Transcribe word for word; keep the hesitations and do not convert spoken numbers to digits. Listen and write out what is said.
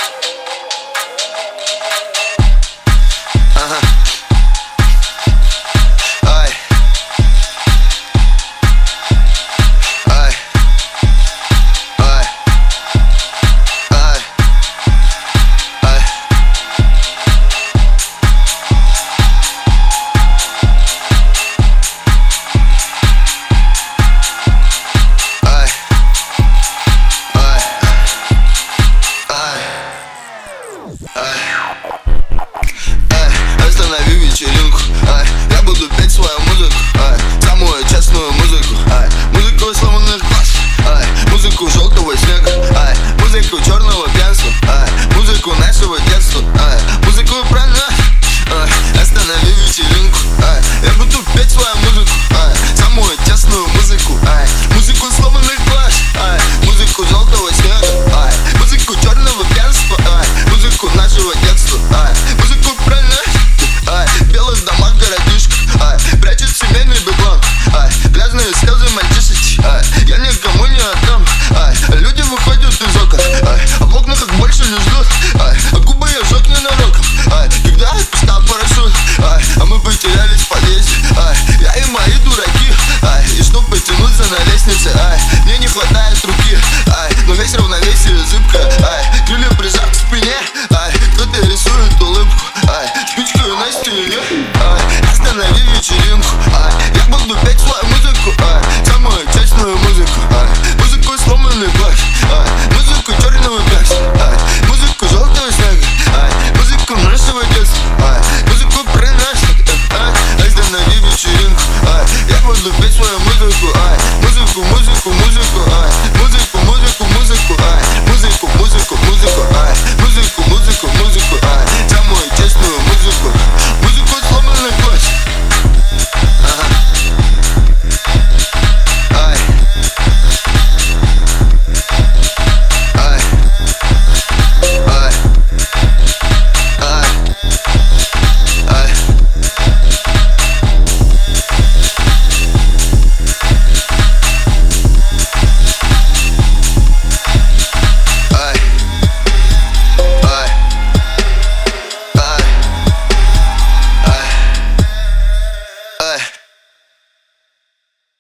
Останови вечеринку, ай, я буду петь свою музыку, ай, самую честную музыку, ай, музыку сломанных глаз, ай, музыку желтого снега, ай, музыку черного пьянства, ай, музыку нашего детства, ай, музыку правильно, ай, останови вечеринку, ай, я буду петь свою музыку, ай, самую честную музыку, ай, музыку сломанных глаз, ай, музыку желтого снега, ай, музыку черного пьянства, ай, музыку нашего детства, ай, музыку правильно. Ай, в белых домах городишко, ай, прячет семейный бедлам, ай, грязные слезы мальчишечки, ай, я никому не отдам, ай, люди выходят из окон, ай, а в окнах их больше не ждут, ай, а губы я жёг ненароком, ай, когда пустал парашют, ай, а мы потерялись в подъезде, ай, я и мои дураки, ай, и чтоб потянуться на лестнице, ай, мне не хватает руки, ай, но весь равновесие зыбко, ай, крылья прижат к спине, ай, кто-то рисует улыбку, ай, спичкою на стене, ай, останови вечеринку, ай, я буду петь свою музыку, ай, самую честную музыку, ай, музыку сломанных глаз, ай, музыку черного пяса, ай, музыку желтого снега, ай, музыку нашего детства, ай, музыку про нас, ай, останови вечеринку, ай, я буду петь свою музыку, ай, музыку, музыку, музыку, ай, музыку, музыку, музыку, ай, музыку, музыку, музыку, ай, музыку, музыку, музыку, ай, самую честную музыку, музыку сломанных глаз, ага, ай, ай, ай, ай, ай. Ай, ай, ай, ай.